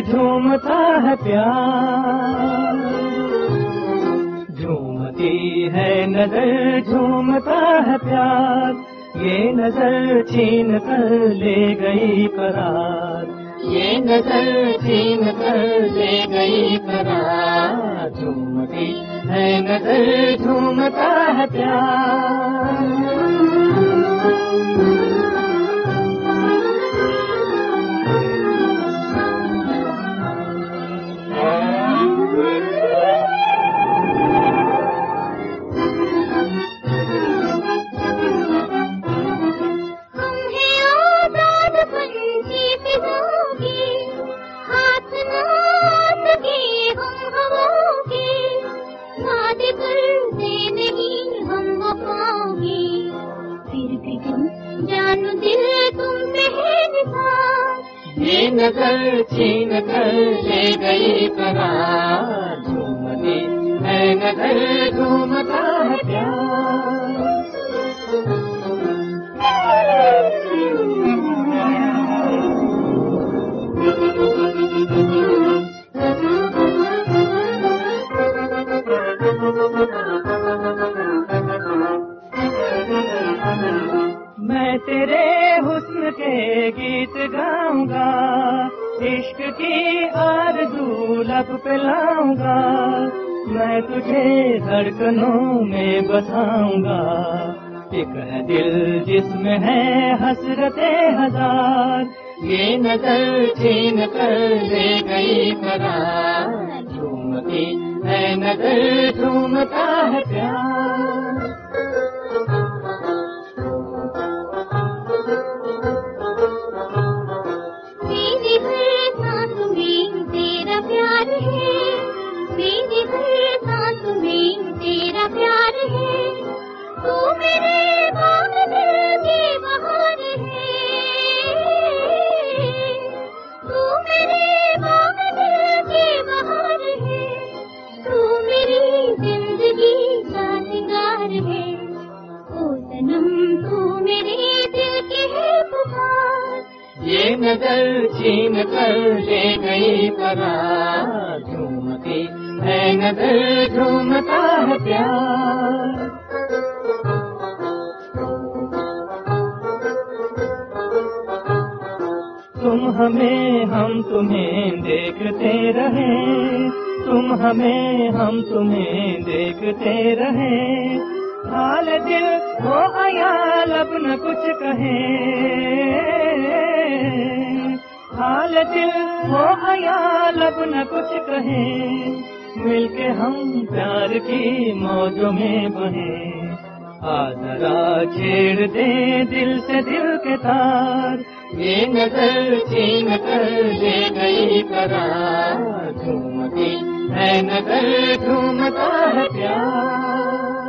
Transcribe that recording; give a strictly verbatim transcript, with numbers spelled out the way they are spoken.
झूमता है प्यार, झूमती है नजर झूमता है प्यार, ये नजर छीन कर ले गई करार, ये नजर छीन कर ले गई करार, झूमती है नजर झूमता है प्यार। जानो दिल तुम पे है निसार, ये नजर छीन कर ले गई करार, झूमती है नजर झूमता है प्यार। मैं तेरे हुस्न के गीत गाऊंगा, इश्क की आरज़ू लब पे लाऊंगा, मैं तुझे धड़कनों में बसाऊंगा, एक है दिल जिसमें है हसरते हजार, ये नजर छीन कर ले गई करार, झूमती है नजर झूमता है प्यार। मेरी हर सांस में तेरा प्यार है, तू मेरे बाग दिल की बहार है, तू मेरे बाग दिल की बहार है, तू मेरी जिंदगी का सिंगार है, ओ सनम तू मेरे दिल की है पुकार, ये नजर छीन कर ले गई करार, झूमती है नजर झूमता है प्यार। तुम हमें हम तुम्हें देखते रहे, तुम हमें हम तुम्हें देखते रहे, हाल दिल हो अयाल अब न कुछ कहे, हाल दिल हो अयाल अब न कुछ कहे, मिलके हम प्यार की मौजों में बहे, आ जरा छेड़ दे दिल से दिल के तार, ये नजर छीन कर ले गई करार, झूमती है नजर झूमता है प्यार।